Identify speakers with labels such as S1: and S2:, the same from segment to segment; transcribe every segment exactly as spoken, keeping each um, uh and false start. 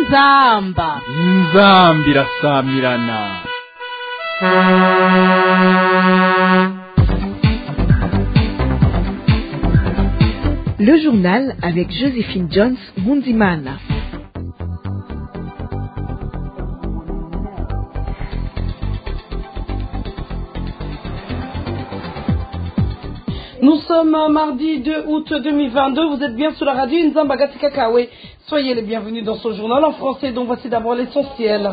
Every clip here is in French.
S1: inzamba
S2: inzambi irasamirana.
S3: Le journal avec Joséphine Jones Mundimana.
S4: Nous sommes mardi deux août deux mille vingt-deux, vous êtes bien sur la radio Nzamba Gatikakawe. Soyez les bienvenus dans ce journal en français dont voici d'abord l'essentiel.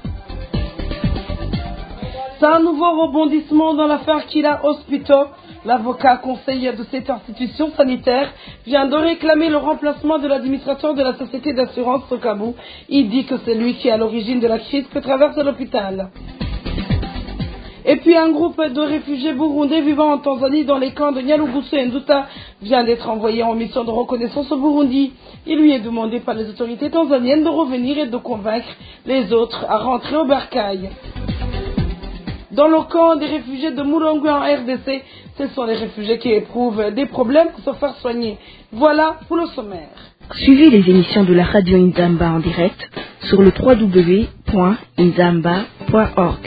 S4: C'est un nouveau rebondissement dans l'affaire Kila Hospital. L'avocat conseiller de cette institution sanitaire vient de réclamer le remplacement de l'administrateur de la société d'assurance Sokabou. Il dit que c'est lui qui est à l'origine de la crise que traverse l'hôpital. Et puis un groupe de réfugiés burundais vivant en Tanzanie dans les camps de Nyarugusu et Nduta vient d'être envoyé en mission de reconnaissance au Burundi. Il lui est demandé par les autorités tanzaniennes de revenir et de convaincre les autres à rentrer au bercail. Dans le camp des réfugiés de Mulongwe en R D C, ce sont les réfugiés qui éprouvent des problèmes pour se faire soigner. Voilà pour le sommaire.
S3: Suivez les émissions de la radio Nzamba en direct sur le w w w point nzamba point org.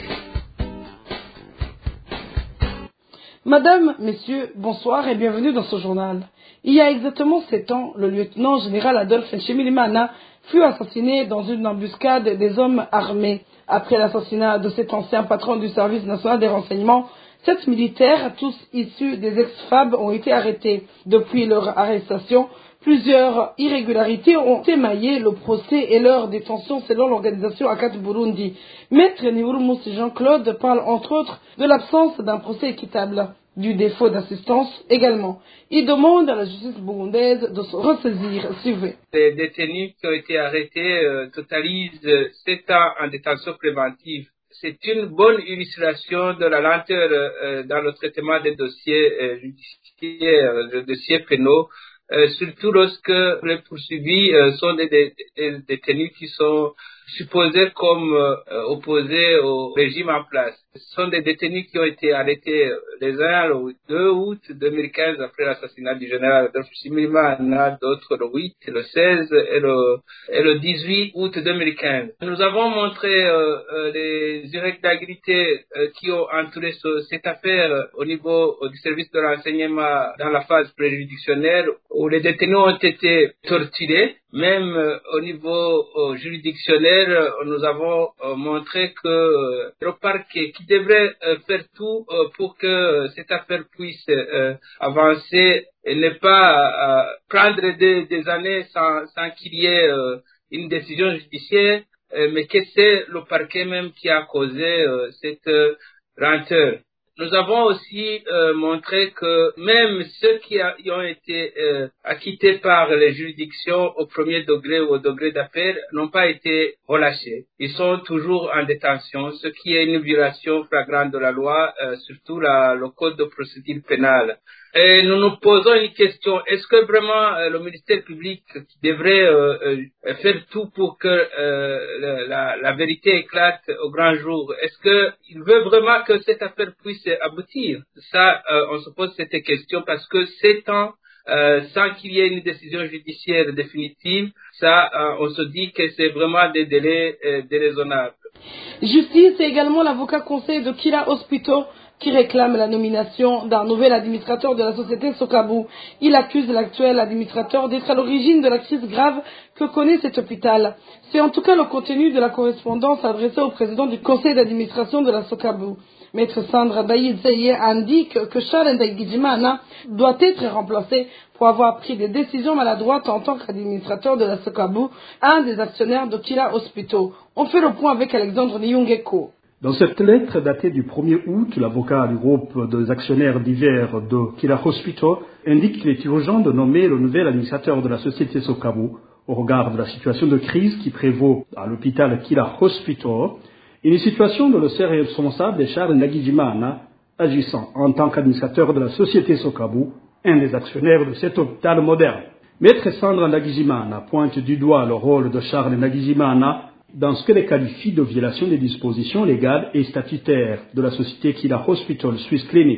S4: Madame, messieurs, bonsoir et bienvenue dans ce journal. Il y a exactement sept ans, le lieutenant général Adolphe Nshimirimana fut assassiné dans une embuscade des hommes armés. Après l'assassinat de cet ancien patron du service national des renseignements, sept militaires, tous issus des ex-F A B, ont été arrêtés. Depuis leur arrestation, plusieurs irrégularités ont émaillé le procès et leur détention selon l'organisation Akat Burundi. Maître Niwurumusi Jean-Claude parle entre autres de l'absence d'un procès équitable, du défaut d'assistance également. Il demande à la justice burundaise de se ressaisir. Suivez.
S5: Les détenus qui ont été arrêtés euh, totalisent sept ans en détention préventive. C'est une bonne illustration de la lenteur euh, dans le traitement des dossiers euh, judiciaires, des dossiers pénaux, euh, surtout lorsque les poursuivis euh, sont des, des, des détenus qui sont supposés comme euh, opposés au régime en place. Ce sont des détenus qui ont été arrêtés les uns le deux août deux mille quinze après l'assassinat du général Adolphe Nshimirimana, d'autres le huit, le seize et le, et le dix-huit août deux mille quinze. Nous avons montré euh, euh, les irrégularités euh, qui ont entouré ce, cette affaire euh, au niveau euh, du service de renseignement dans la phase préjuridictionnelle où les détenus ont été torturés. Même euh, au niveau euh, juridictionnel, euh, nous avons euh, montré que euh, le parquet qui devrait euh, faire tout euh, pour que euh, cette affaire puisse euh, avancer et ne pas euh, prendre des, des années sans, sans qu'il y ait euh, une décision judiciaire, euh, mais que c'est le parquet même qui a causé euh, cette euh, lenteur. Nous avons aussi euh, montré que même ceux qui a, y ont été euh, acquittés par les juridictions au premier degré ou au degré d'appel n'ont pas été relâchés. Ils sont toujours en détention, ce qui est une violation flagrante de la loi, euh, surtout la, le code de procédure pénale. Et nous nous posons une question, est-ce que vraiment euh, le ministère public qui devrait euh, euh, faire tout pour que euh, la, la vérité éclate au grand jour, est-ce qu'il veut vraiment que cette affaire puisse aboutir? Ça, euh, on se pose cette question parce que sept ans, euh, sans qu'il y ait une décision judiciaire définitive, ça, euh, on se dit que c'est vraiment des délais euh, déraisonnables.
S4: Justice et également l'avocat conseil de Kila Hospital qui réclame la nomination d'un nouvel administrateur de la société Sokabou. Il accuse l'actuel administrateur d'être à l'origine de la crise grave que connaît cet hôpital. C'est en tout cas le contenu de la correspondance adressée au président du conseil d'administration de la Sokabou. Maître Sandra Bayizeye indique que Charles Ndagijimana doit être remplacé pour avoir pris des décisions maladroites en tant qu'administrateur de la Sokabou, un des actionnaires de Kila Hospital. On fait le point avec Alexandre Nyungeko.
S6: Dans cette lettre datée du premier août, l'avocat du groupe des actionnaires divers de Kila Hospital indique qu'il est urgent de nommer le nouvel administrateur de la société Sokabou au regard de la situation de crise qui prévaut à l'hôpital Kila Hospital, une situation dont le seul responsable est Charles Ndagijimana, agissant en tant qu'administrateur de la société Sokabou, un des actionnaires de cet hôpital moderne. Maître Sandra Ndagijimana pointe du doigt le rôle de Charles Ndagijimana dans ce qu'elle qualifie de violation des dispositions légales et statutaires de la société Kila Hospital Swiss Clinic.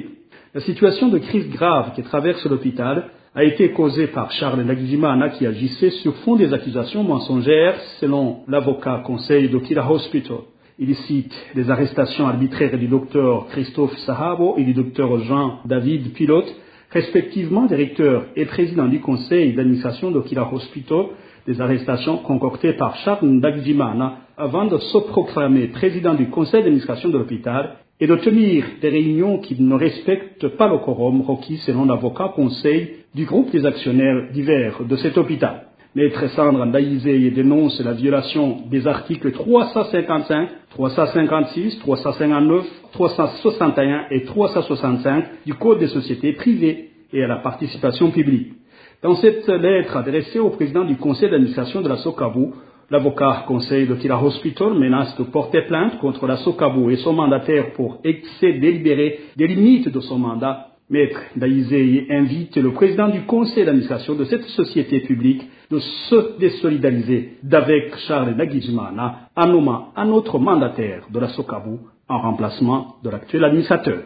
S6: La situation de crise grave qui traverse l'hôpital a été causée par Charles Ndagijimana qui agissait sur fond des accusations mensongères selon l'avocat conseil de Kira Hospital. Il cite les arrestations arbitraires du docteur Christophe Sahabo et du docteur Jean-David Pilote, respectivement directeur et président du conseil d'administration de Kira Hospital, des arrestations concoctées par Charles Ndagijimana avant de se proclamer président du conseil d'administration de l'hôpital et de tenir des réunions qui ne respectent pas le quorum requis selon l'avocat conseil du groupe des actionnaires divers de cet hôpital. Maître Sandra Ndaïzeye dénonce la violation des articles trois cent cinquante-cinq, trois cent cinquante-six, trois cent cinquante-neuf, trois cent soixante et un et trois cent soixante-cinq du Code des sociétés privées et à la participation publique. Dans cette lettre adressée au président du conseil d'administration de la Sokabu, l'avocat conseil de Kira Hospital menace de porter plainte contre la Sokabu et son mandataire pour excès délibéré des limites de son mandat. Maître Ndaïzeye invite le président du conseil d'administration de cette société publique de se désolidariser d'avec Charles Ndagijimana en nommant un autre mandataire de la Sokabu en remplacement de l'actuel administrateur.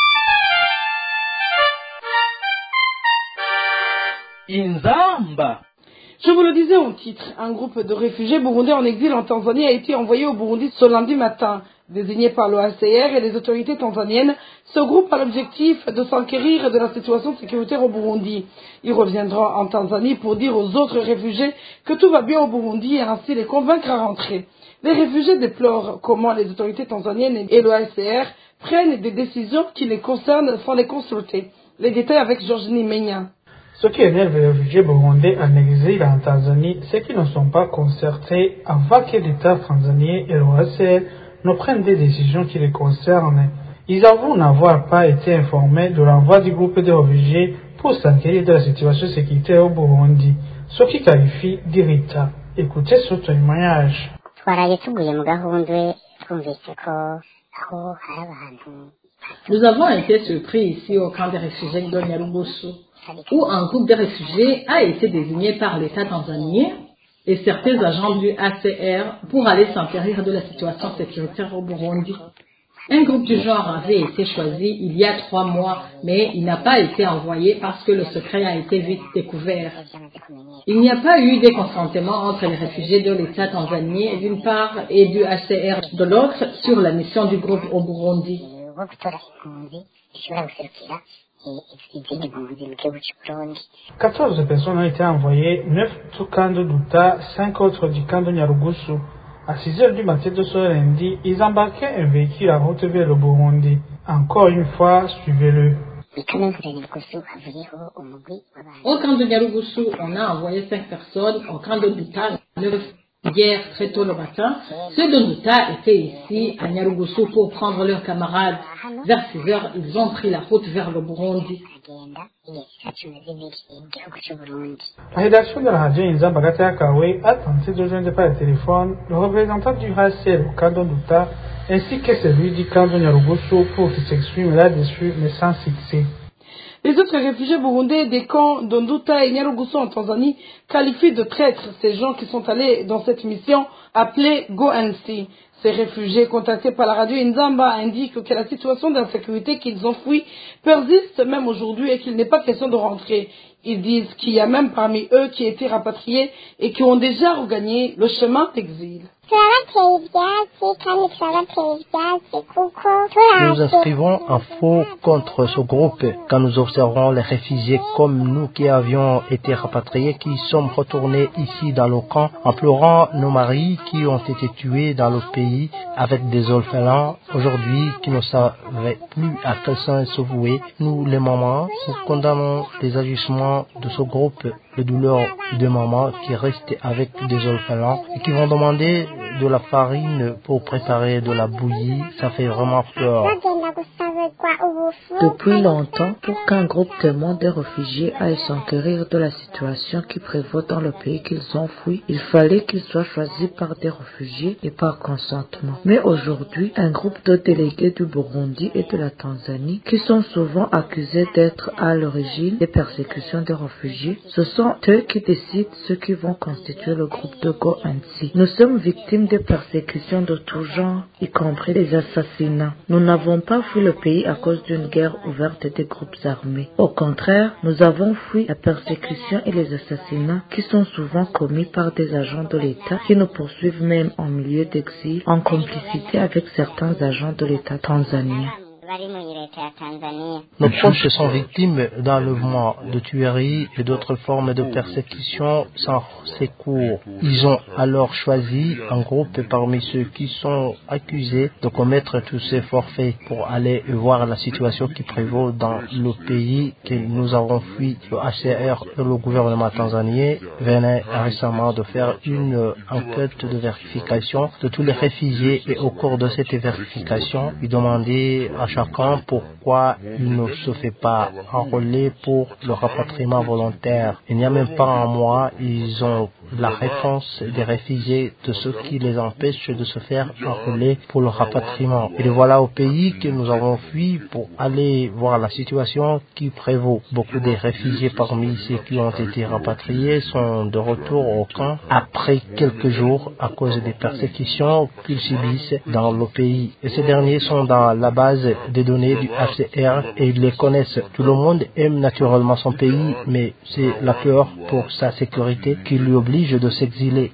S2: Inzamba.
S4: Je vous le disais en titre, un groupe de réfugiés burundais en exil en Tanzanie a été envoyé au Burundi ce lundi matin. Désigné par l'O A C R et les autorités tanzaniennes, ce groupe a l'objectif de s'enquérir de la situation sécuritaire au Burundi. Ils reviendront en Tanzanie pour dire aux autres réfugiés que tout va bien au Burundi et ainsi les convaincre à rentrer. Les réfugiés déplorent comment les autorités tanzaniennes et l'O A C R prennent des décisions qui les concernent sans les consulter. Les détails avec Georgine Menya.
S1: Ce qui énerve les réfugiés burundais en exil en Tanzanie, c'est qu'ils ne sont pas concertés avant que l'État tanzanien et l'O A C R ne prennent des décisions qui les concernent. Ils avouent n'avoir pas été informés de l'envoi du groupe de réfugiés pour s'enquérir de la situation sécuritaire au Burundi, ce qui qualifie d'irritant. Écoutez ce témoignage.
S7: Nous avons été surpris ici au camp des réfugiés de Nyarugusu, où un groupe de réfugiés a été désigné par l'État tanzanien et certains agents du A C R pour aller s'enquérir de la situation sécuritaire au Burundi. Un groupe du genre avait été choisi il y a trois mois, mais il n'a pas été envoyé parce que le secret a été vite découvert. Il n'y a pas eu de consentement entre les réfugiés de l'État tanzanien d'une part et du A C R de l'autre sur la mission du groupe au Burundi.
S1: quatorze personnes ont été envoyées, neuf du camp de Douta, cinq autres du camp de Nyarugusu. À six heures du matin de ce lundi, ils embarquaient un véhicule à route vers le Burundi. Encore une fois, suivez-le.
S7: Au camp de Nyarugusu, on a envoyé cinq personnes, au camp de Douta, neuf. Hier, très tôt le matin, ceux de Douta étaient ici à Nyarugusu pour prendre leurs camarades. Vers six heures, ils ont pris la route vers le Burundi.
S1: La rédaction de la radio Inzamba Gatakawe a tenté de joindre par le téléphone le représentant du R A C L au camp de Douta ainsi que celui du camp de Nyarugusu pour qu'il s'exprime là-dessus, mais sans succès.
S4: Les autres réfugiés burundais des camps d'Onduta et Nyarugusu en Tanzanie qualifient de traîtres ces gens qui sont allés dans cette mission appelée Go and See. Ces réfugiés contactés par la radio Inzamba indiquent que la situation d'insécurité qu'ils ont fui persiste même aujourd'hui et qu'il n'est pas question de rentrer. Ils disent qu'il y a même parmi eux qui étaient rapatriés et qui ont déjà regagné le chemin d'exil.
S8: Nous inscrivons un faux contre ce groupe quand nous observons les réfugiés comme nous qui avions été rapatriés, qui sommes retournés ici dans le camp en pleurant nos maris qui ont été tués dans le pays avec des orphelins aujourd'hui qui ne savaient plus à quel sens se vouer. Nous, les mamans, nous condamnons les agissements de ce groupe, les douleurs de mamans qui restent avec des orphelins et qui vont demander de la farine pour préparer de la bouillie. Ça fait vraiment peur.
S9: Depuis longtemps, pour qu'un groupe témoin des réfugiés aille s'enquérir de la situation qui prévaut dans le pays qu'ils ont fui, il fallait qu'ils soient choisis par des réfugiés et par consentement. Mais aujourd'hui, un groupe de délégués du Burundi et de la Tanzanie, qui sont souvent accusés d'être à l'origine des persécutions des réfugiés, ce sont eux qui décident ceux qui vont constituer le groupe de Go and See. Nous sommes victimes de persécutions de tout genre, y compris des assassinats. Nous n'avons pas fui le pays à cause d'une guerre ouverte des groupes armés. Au contraire, nous avons fui la persécution et les assassinats qui sont souvent commis par des agents de l'État qui nous poursuivent même en milieu d'exil en complicité avec certains agents de l'État tanzanien.
S8: Nos proches sont victimes d'enlèvements, de tueries et d'autres formes de persécution sans secours. Ils ont alors choisi un groupe parmi ceux qui sont accusés de commettre tous ces forfaits pour aller voir la situation qui prévaut dans le pays que nous avons fui. Le H C R et le gouvernement tanzanien venaient récemment de faire une enquête de vérification de tous les réfugiés et au cours de cette vérification, ils demandaient à chacun pourquoi il ne se fait pas enrôler pour le rapatriement volontaire. Il n'y a même pas un mois, ils ont la réponse des réfugiés de ce qui les empêche de se faire enrôler pour le rapatriement. Et voilà au pays que nous avons fui pour aller voir la situation qui prévaut. Beaucoup des réfugiés parmi ceux qui ont été rapatriés sont de retour au camp après quelques jours à cause des persécutions qu'ils subissent dans le pays. Et ces derniers sont dans la base des données du H C R et ils les connaissent. Tout le monde aime naturellement son pays, mais c'est la peur pour sa sécurité qui lui oblige de s'exiler.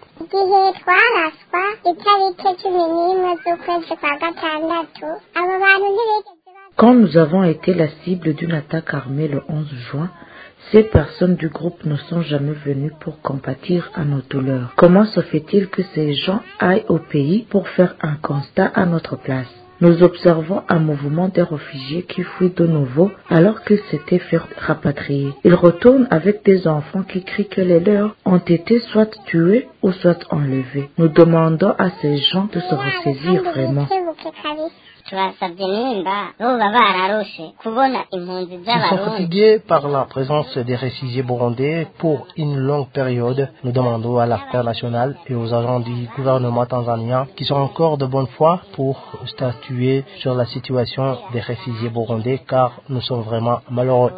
S9: Quand nous avons été la cible d'une attaque armée le onze juin, ces personnes du groupe ne sont jamais venues pour compatir à nos douleurs. Comment se fait-il que ces gens aillent au pays pour faire un constat à notre place? Nous observons un mouvement des réfugiés qui fuient de nouveau alors qu'ils s'étaient fait rapatrier. Ils retournent avec des enfants qui crient que les leurs ont été soit tués ou soit enlevés. Nous demandons à ces gens de se ressaisir vraiment.
S8: Ils sont fatigués par la présence des réfugiés burundais pour une longue période. Nous demandons à l'acteur national et aux agents du gouvernement tanzanien qui sont encore de bonne foi pour statuer sur la situation des réfugiés burundais car nous sommes vraiment malheureux.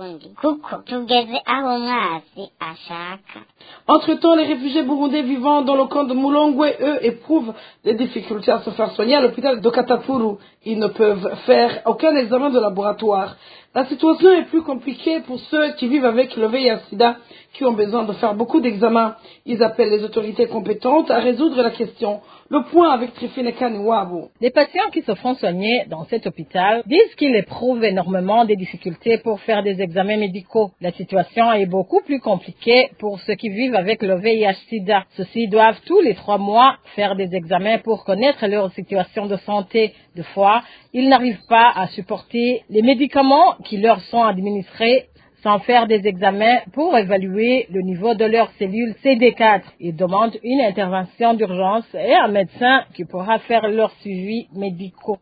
S4: Entre-temps, les réfugiés burundais vivant dans le camp de Mulongwe, eux, éprouvent des difficultés à se faire soigner à l'hôpital de Katapuru. Ils ne peuvent faire aucun examen de laboratoire. La situation est plus compliquée pour ceux qui vivent avec le V I H sida, qui ont besoin de faire beaucoup d'examens. Ils appellent les autorités compétentes à résoudre la question. Le point avec Trifine Kaniwabu.
S7: Les patients qui se font soigner dans cet hôpital disent qu'ils éprouvent énormément de difficultés pour faire des examens médicaux. La situation est beaucoup plus compliquée pour ceux qui vivent avec le V I H sida. Ceux-ci doivent tous les trois mois faire des examens pour connaître leur situation de santé. Deux fois, ils n'arrivent pas à supporter les médicaments qui leur sont administrés sans faire des examens pour évaluer le niveau de leur cellule C D quatre. Ils demandent une intervention d'urgence et un médecin qui pourra faire leur suivi médical.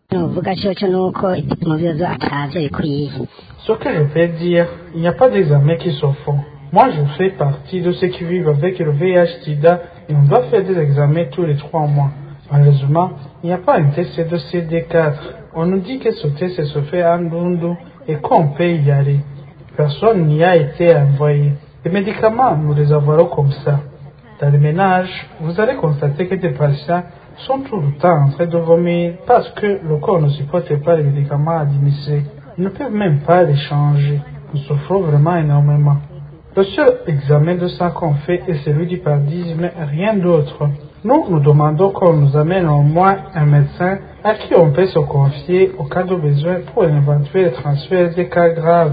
S1: Ce que je peux dire, il n'y a pas d'examen qui se font. Moi, je fais partie de ceux qui vivent avec le V I H sida et on doit faire des examens tous les trois mois. Malheureusement, il n'y a pas un test de C D quatre. On nous dit que ce test se fait à Ndundu et qu'on peut y aller. Personne n'y a été envoyé. Les médicaments, nous les avons comme ça. Dans les ménages, vous allez constater que des patients sont tout le temps en train de vomir parce que le corps ne supporte pas les médicaments administrés. Ils ne peuvent même pas les changer. Nous souffrons vraiment énormément. Le seul examen de sang qu'on fait est celui du paludisme, rien d'autre. Nous, nous demandons qu'on nous amène au moins un médecin à qui on peut se confier au cas de besoin pour un éventuel transfert des cas graves.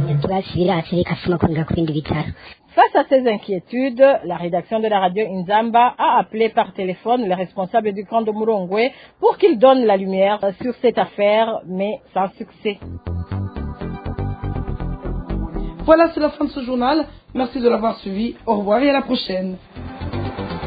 S7: Face à ces inquiétudes, la rédaction de la radio Inzamba a appelé par téléphone les responsables du camp de Mulongwe pour qu'ils donnent la lumière sur cette affaire, mais sans succès.
S4: Voilà, c'est la fin de ce journal. Merci de l'avoir suivi. Au revoir et à la prochaine.